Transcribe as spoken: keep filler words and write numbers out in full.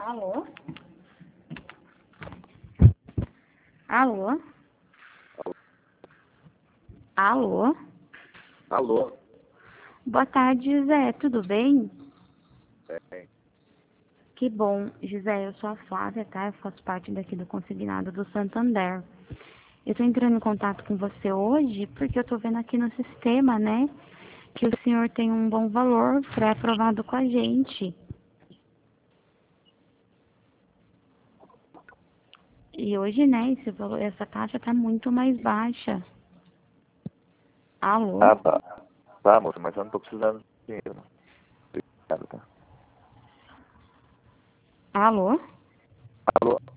Alô? Alô? Alô? Alô? Boa tarde, José. Tudo bem? É, Que bom, José. Eu sou a Flávia, tá? Eu faço parte daqui do Consignado do Santander. Eu tô entrando em contato com você hoje porque eu tô vendo aqui no sistema, né, que o senhor tem um bom valor pré-aprovado com a gente. E hoje, né, esse valor, essa taxa tá muito mais baixa. Alô? ah, tá. Tá, moça, mas eu não tô precisando de dinheiro, não. Obrigado, tá? Alô? Alô?